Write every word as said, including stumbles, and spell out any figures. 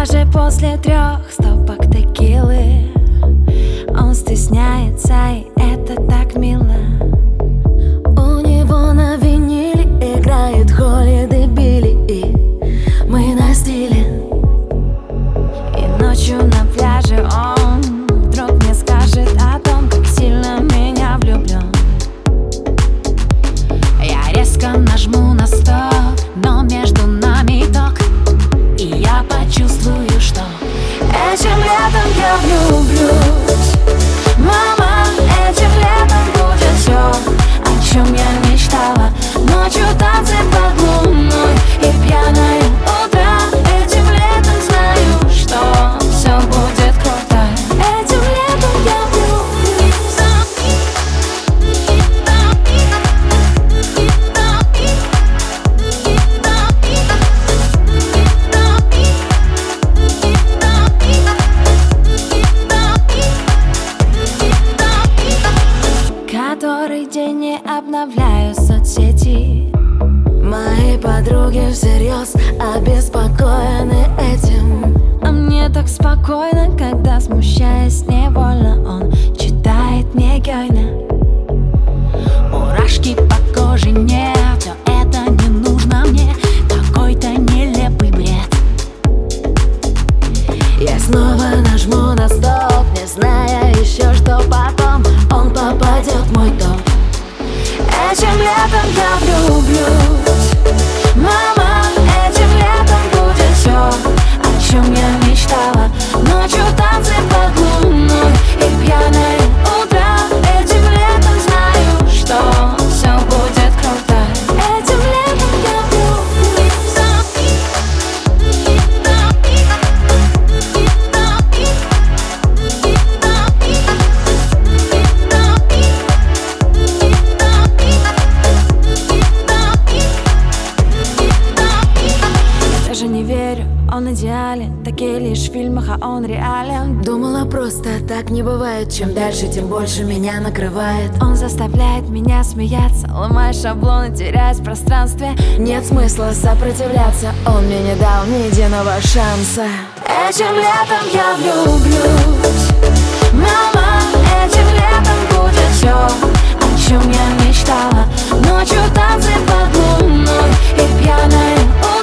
пляже после трех стопок текилы. Он стесняется, и это так мило. У него на виниле играет Холиday Билли, и мы на стиле. И ночью на пляже он вдруг мне скажет о том, как сильно меня влюблен. Я резко нажму на стоп, но между нами ток, и я почувствую, что этим летом я влюблюсь. Мама, этим летом будет все, о чем я мечтала. Ночью танцы под луной и пьяное утро. Этим летом знаю, что все будет круто. Этим летом я влюблюсь. Который день не обновляю соцсети. Мои подруги всерьез обеспокоены этим. А мне так спокойно, когда, смущаясь невольно, он читает мне Гёйна. Мурашки по коже нет, все это не нужно мне. Какой-то нелепый бред. Я снова нажму на стоп, не зная еще, что потом он попадет в мой дом. Этим летом я влюблюсь. Мама, этим летом будет все, о чем я мечтала. Ночью танцы под луной и пьяное утро. Этим летом знаю, что все будет круто. Этим летом я влюблюсь. Даже не верю, он идеален. Такие лишь в фильмах, а он реален. Думала, просто так не бывает. Чем дальше, тем больше меня накрывает. Он заставляет меня смеяться, ломая шаблоны, теряясь в пространстве. Нет смысла сопротивляться, он мне не дал ни единого шанса. Этим летом я влюблюсь. Мама, этим летом будет все, о чем я мечтала. Ночью танцы под луной и пьяное утро.